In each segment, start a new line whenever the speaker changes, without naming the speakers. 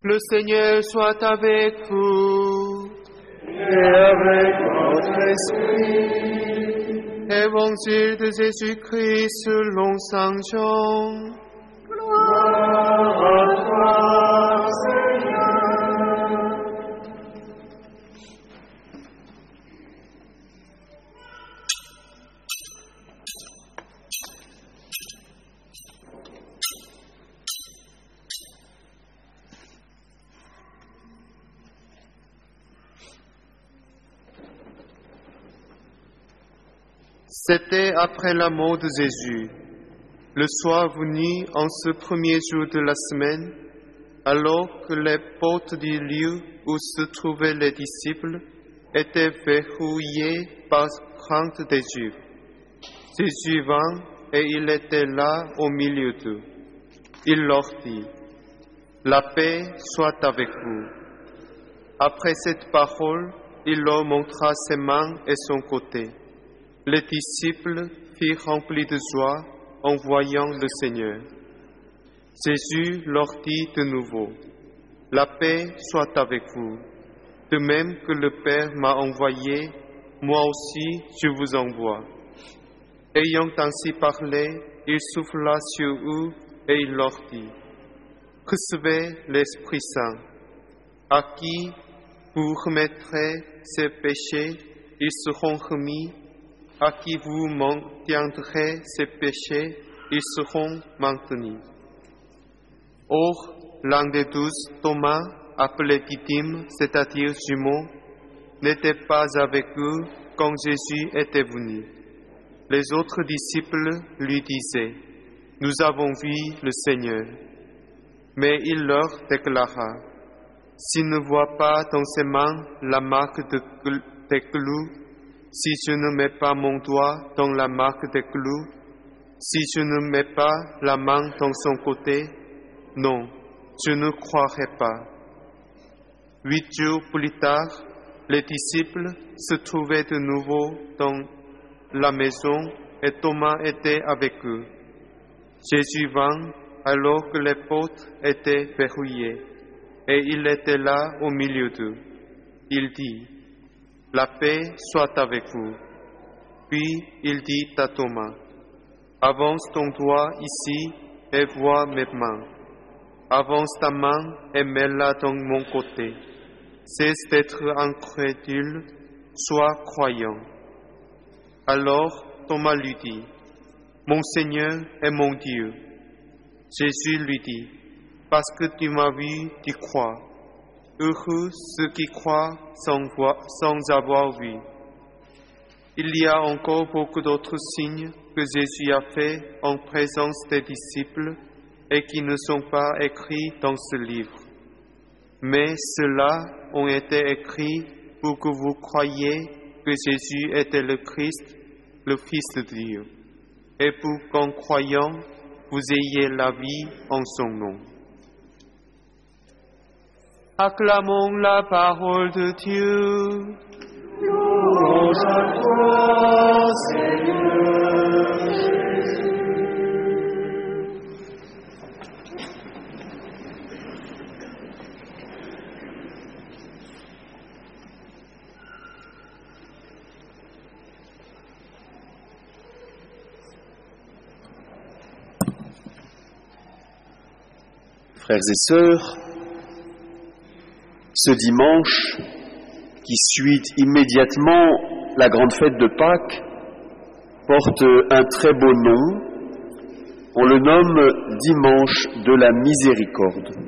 Le Seigneur soit avec vous.
Et avec votre esprit.
Évangile de Jésus-Christ selon Saint Jean.
Gloire à toi, Seigneur.
C'était après la mort de Jésus, le soir venu en ce premier jour de la semaine, alors que les portes du lieu où se trouvaient les disciples étaient verrouillées par crainte des Juifs. Jésus vint et il était là au milieu d'eux. Il leur dit, « La paix soit avec vous. » Après cette parole, il leur montra ses mains et son côté. Les disciples furent remplis de joie en voyant le Seigneur. Jésus leur dit de nouveau, « La paix soit avec vous. De même que le Père m'a envoyé, moi aussi je vous envoie. » Ayant ainsi parlé, il souffla sur eux et il leur dit, « Recevez l'Esprit Saint. À qui vous remettrez ses péchés, ils seront remis. À qui vous maintiendrez ses péchés, ils seront maintenus. » Or, l'un des 12, Thomas, appelé Didyme, c'est-à-dire jumeau, n'était pas avec eux quand Jésus était venu. Les autres disciples lui disaient, « Nous avons vu le Seigneur. » Mais il leur déclara, « S'il ne voit pas dans ses mains la marque des clous, si je ne mets pas mon doigt dans la marque des clous, si je ne mets pas la main dans son côté, non, je ne croirai pas. » 8 jours plus tard, les disciples se trouvaient de nouveau dans la maison et Thomas était avec eux. Jésus vint alors que les portes étaient verrouillées et il était là au milieu d'eux. Il dit, « La paix soit avec vous. » Puis il dit à Thomas, « Avance ton doigt ici et vois mes mains. Avance ta main et mets-la dans mon côté. Cesse d'être incrédule, sois croyant. » Alors Thomas lui dit, « Mon Seigneur et mon Dieu. » Jésus lui dit, « Parce que tu m'as vu, tu crois. Heureux ceux qui croient sans avoir vu. » Il y a encore beaucoup d'autres signes que Jésus a faits en présence des disciples et qui ne sont pas écrits dans ce livre. Mais ceux-là ont été écrits pour que vous croyiez que Jésus était le Christ, le Fils de Dieu, et pour qu'en croyant, vous ayez la vie en son nom. Acclamons la parole de Dieu.
Louange à toi, Seigneur Jésus.
Frères et sœurs, ce dimanche qui suit immédiatement la grande fête de Pâques porte un très beau nom. On le nomme dimanche de la miséricorde.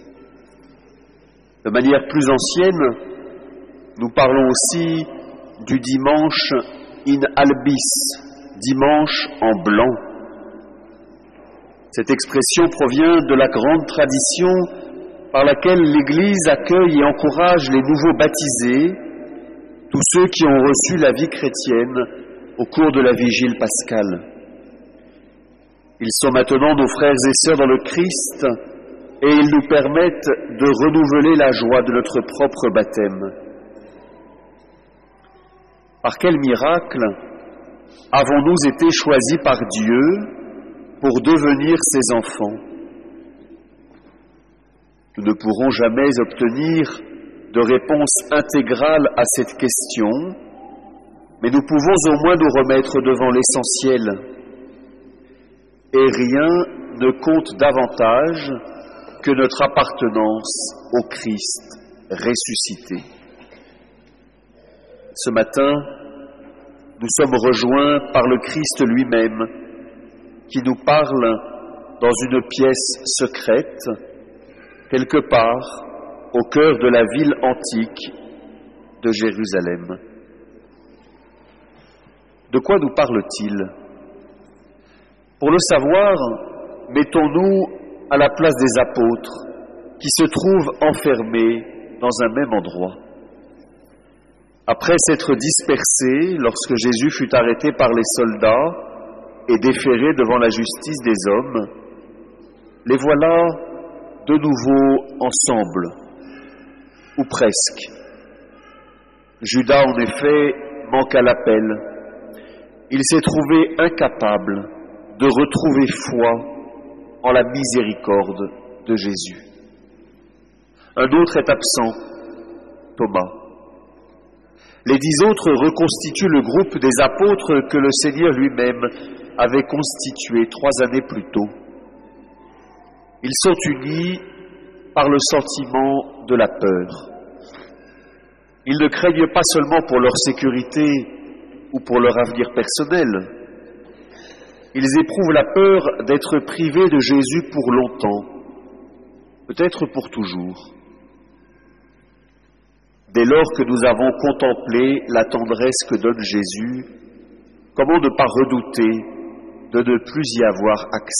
De manière plus ancienne, nous parlons aussi du dimanche in albis, dimanche en blanc. Cette expression provient de la grande tradition par laquelle l'Église accueille et encourage les nouveaux baptisés, tous ceux qui ont reçu la vie chrétienne au cours de la vigile pascale. Ils sont maintenant nos frères et sœurs dans le Christ et ils nous permettent de renouveler la joie de notre propre baptême. Par quel miracle avons-nous été choisis par Dieu pour devenir ses enfants? Nous ne pourrons jamais obtenir de réponse intégrale à cette question, mais nous pouvons au moins nous remettre devant l'essentiel. Et rien ne compte davantage que notre appartenance au Christ ressuscité. Ce matin, nous sommes rejoints par le Christ lui-même, qui nous parle dans une pièce secrète, quelque part au cœur de la ville antique de Jérusalem. De quoi nous parle-t-il ? Pour le savoir, mettons-nous à la place des apôtres qui se trouvent enfermés dans un même endroit. Après s'être dispersés lorsque Jésus fut arrêté par les soldats et déféré devant la justice des hommes, les voilà de nouveau ensemble, ou presque. Judas, en effet, manque à l'appel. Il s'est trouvé incapable de retrouver foi en la miséricorde de Jésus. Un autre est absent, Thomas. Les 10 autres reconstituent le groupe des apôtres que le Seigneur lui-même avait constitué 3 années plus tôt. Ils sont unis par le sentiment de la peur. Ils ne craignent pas seulement pour leur sécurité ou pour leur avenir personnel. Ils éprouvent la peur d'être privés de Jésus pour longtemps, peut-être pour toujours. Dès lors que nous avons contemplé la tendresse que donne Jésus, comment ne pas redouter de ne plus y avoir accès ?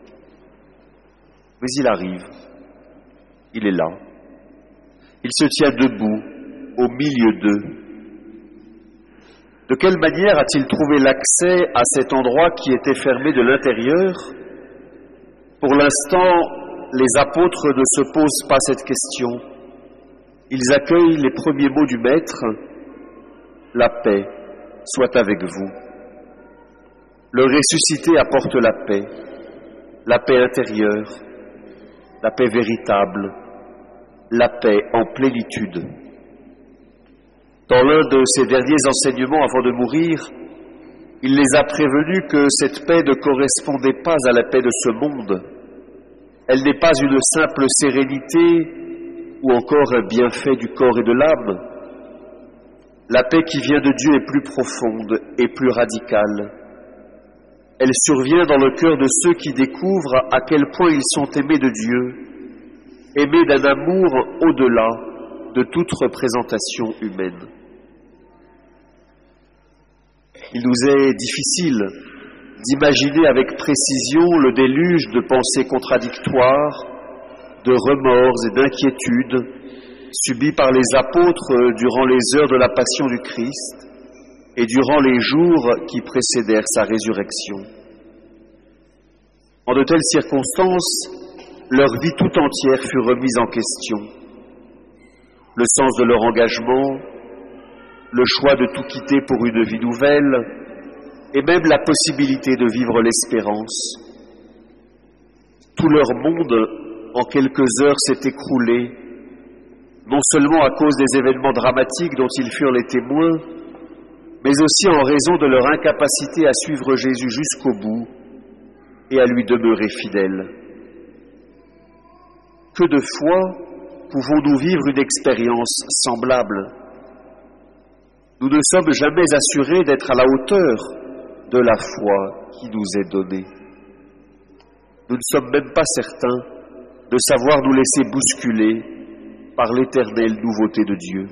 Mais il arrive, il est là, il se tient debout au milieu d'eux. De quelle manière a-t-il trouvé l'accès à cet endroit qui était fermé de l'intérieur ? Pour l'instant, les apôtres ne se posent pas cette question. Ils accueillent les premiers mots du Maître, « La paix soit avec vous ». Le ressuscité apporte la paix intérieure, la paix véritable, la paix en plénitude. Dans l'un de ses derniers enseignements avant de mourir, il les a prévenus que cette paix ne correspondait pas à la paix de ce monde. Elle n'est pas une simple sérénité ou encore un bienfait du corps et de l'âme. La paix qui vient de Dieu est plus profonde et plus radicale. Elle survient dans le cœur de ceux qui découvrent à quel point ils sont aimés de Dieu, aimés d'un amour au-delà de toute représentation humaine. Il nous est difficile d'imaginer avec précision le déluge de pensées contradictoires, de remords et d'inquiétudes subis par les apôtres durant les heures de la passion du Christ et durant les jours qui précédèrent sa résurrection. En de telles circonstances, leur vie tout entière fut remise en question. Le sens de leur engagement, le choix de tout quitter pour une vie nouvelle, et même la possibilité de vivre l'espérance. Tout leur monde, en quelques heures, s'est écroulé, non seulement à cause des événements dramatiques dont ils furent les témoins, mais aussi en raison de leur incapacité à suivre Jésus jusqu'au bout et à lui demeurer fidèles. Que de fois pouvons-nous vivre une expérience semblable ? Nous ne sommes jamais assurés d'être à la hauteur de la foi qui nous est donnée. Nous ne sommes même pas certains de savoir nous laisser bousculer par l'éternelle nouveauté de Dieu.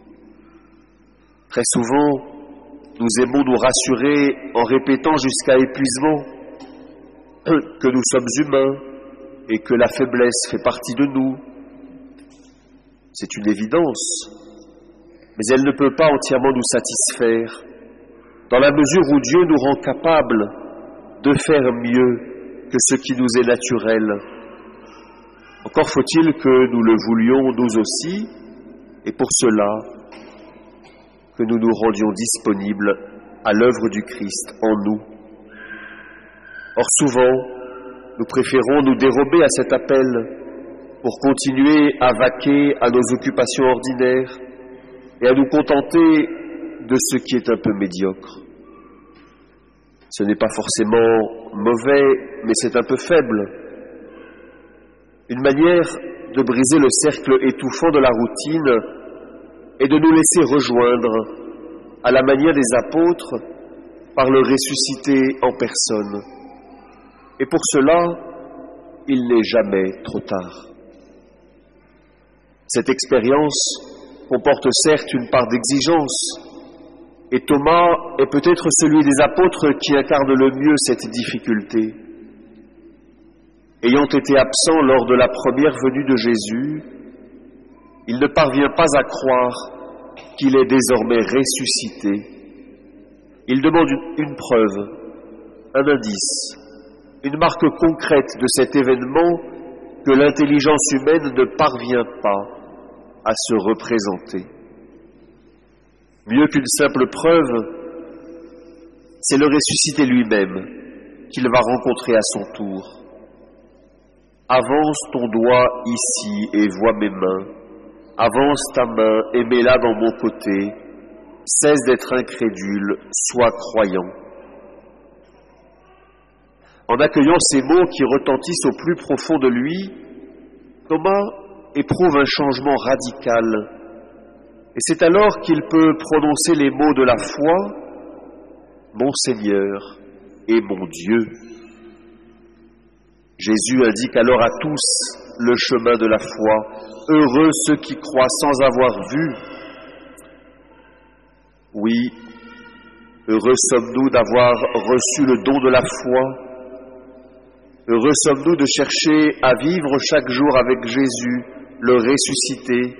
Très souvent, nous aimons nous rassurer en répétant jusqu'à épuisement que nous sommes humains et que la faiblesse fait partie de nous. C'est une évidence, mais elle ne peut pas entièrement nous satisfaire, dans la mesure où Dieu nous rend capables de faire mieux que ce qui nous est naturel. Encore faut-il que nous le voulions nous aussi, et pour cela, que nous nous rendions disponibles à l'œuvre du Christ en nous. Or souvent, nous préférons nous dérober à cet appel pour continuer à vaquer à nos occupations ordinaires et à nous contenter de ce qui est un peu médiocre. Ce n'est pas forcément mauvais, mais c'est un peu faible. Une manière de briser le cercle étouffant de la routine est de nous laisser rejoindre, à la manière des apôtres, par le ressuscité en personne. Et pour cela, il n'est jamais trop tard. Cette expérience comporte certes une part d'exigence, et Thomas est peut-être celui des apôtres qui incarne le mieux cette difficulté. Ayant été absent lors de la première venue de Jésus, il ne parvient pas à croire qu'il est désormais ressuscité. Il demande une preuve, un indice, une marque concrète de cet événement que l'intelligence humaine ne parvient pas à se représenter. Mieux qu'une simple preuve, c'est le ressuscité lui-même qu'il va rencontrer à son tour. Avance ton doigt ici et vois mes mains. Avance ta main et mets-la dans mon côté. Cesse d'être incrédule, sois croyant. En accueillant ces mots qui retentissent au plus profond de lui, Thomas éprouve un changement radical. Et c'est alors qu'il peut prononcer les mots de la foi, « Mon Seigneur et mon Dieu ». Jésus indique alors à tous le chemin de la foi. Heureux ceux qui croient sans avoir vu. Oui, heureux sommes-nous d'avoir reçu le don de la foi. Heureux sommes-nous de chercher à vivre chaque jour avec Jésus, le ressuscité.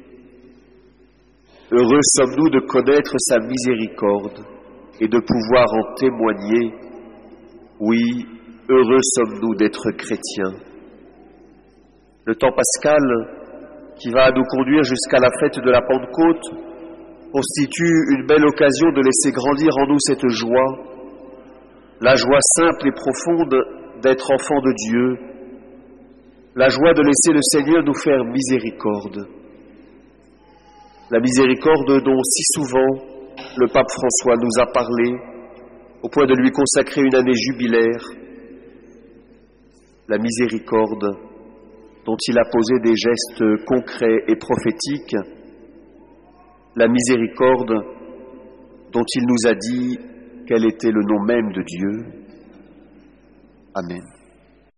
Heureux sommes-nous de connaître sa miséricorde et de pouvoir en témoigner. Oui, heureux sommes-nous d'être chrétiens. Le temps pascal, qui va nous conduire jusqu'à la fête de la Pentecôte, constitue une belle occasion de laisser grandir en nous cette joie, la joie simple et profonde d'être enfant de Dieu, la joie de laisser le Seigneur nous faire miséricorde. La miséricorde dont si souvent le pape François nous a parlé, au point de lui consacrer une année jubilaire. La miséricorde dont il a posé des gestes concrets et prophétiques, la miséricorde dont il nous a dit quel était le nom même de Dieu. Amen.